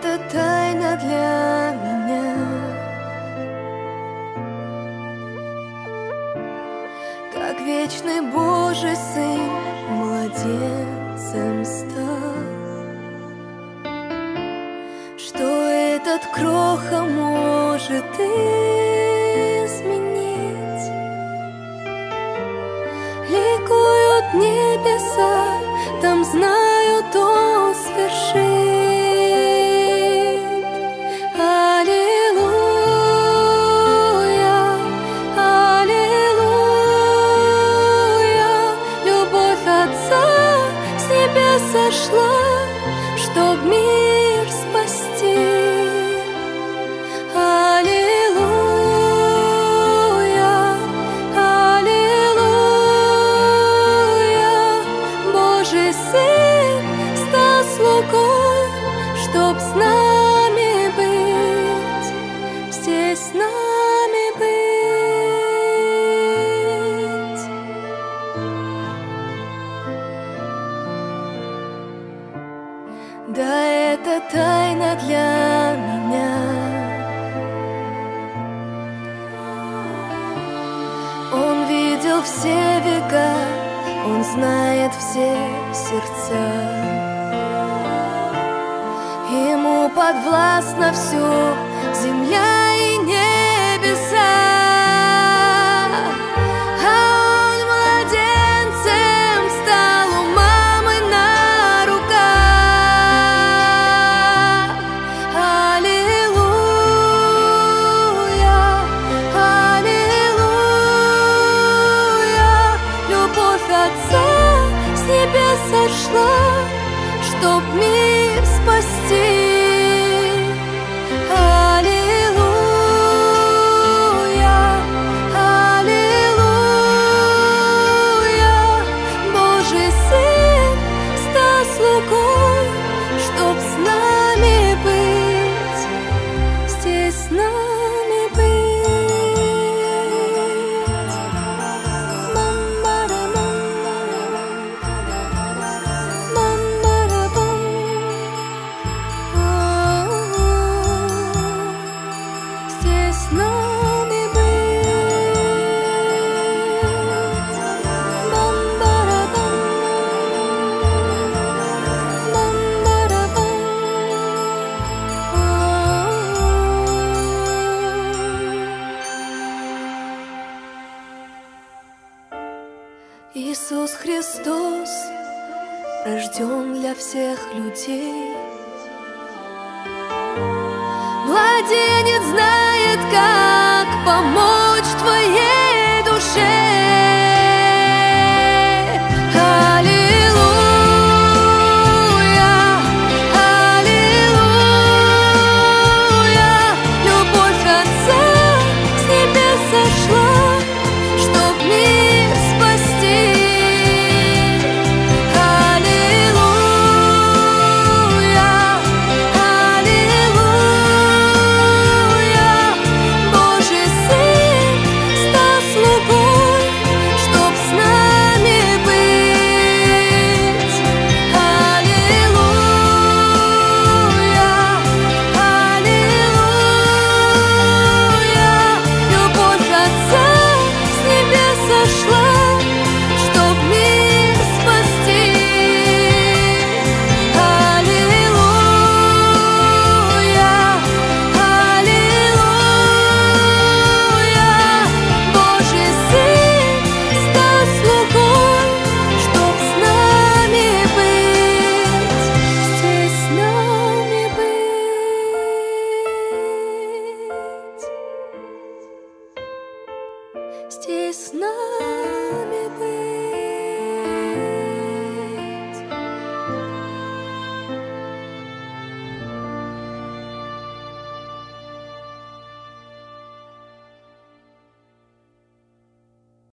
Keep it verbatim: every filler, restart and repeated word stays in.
это тайна для меня. Как вечный Божий Сын младенцем стал, что этот кроха может изменить. Ликуют небеса, там знают, Он свершит. Аллилуйя, аллилуйя, любовь Отца с небес сошла, чтоб мир спасти. Аллилуйя, аллилуйя, Божий Сын стал слугой, чтоб с нами быть, здесь с нами быть. Да, это тайна для меня. Он видел все века, Он знает все сердца. Ему подвластно все, земля и небеса. А Он младенцем стал у мамы на руках. Аллилуйя, аллилуйя, любовь Отца с небес сошла, чтоб мир спасти. Аллилуйя, аллилуйя, Божий Сын стал слугой, чтоб с нами быть, здесь с нами быть. Мам-мара-мам, мам-мара-бам. Здесь с нами быть. Бам-бара-бам, бам-бара-бам. Иисус Христос рожден для всех людей. Младенец знает, как помочь.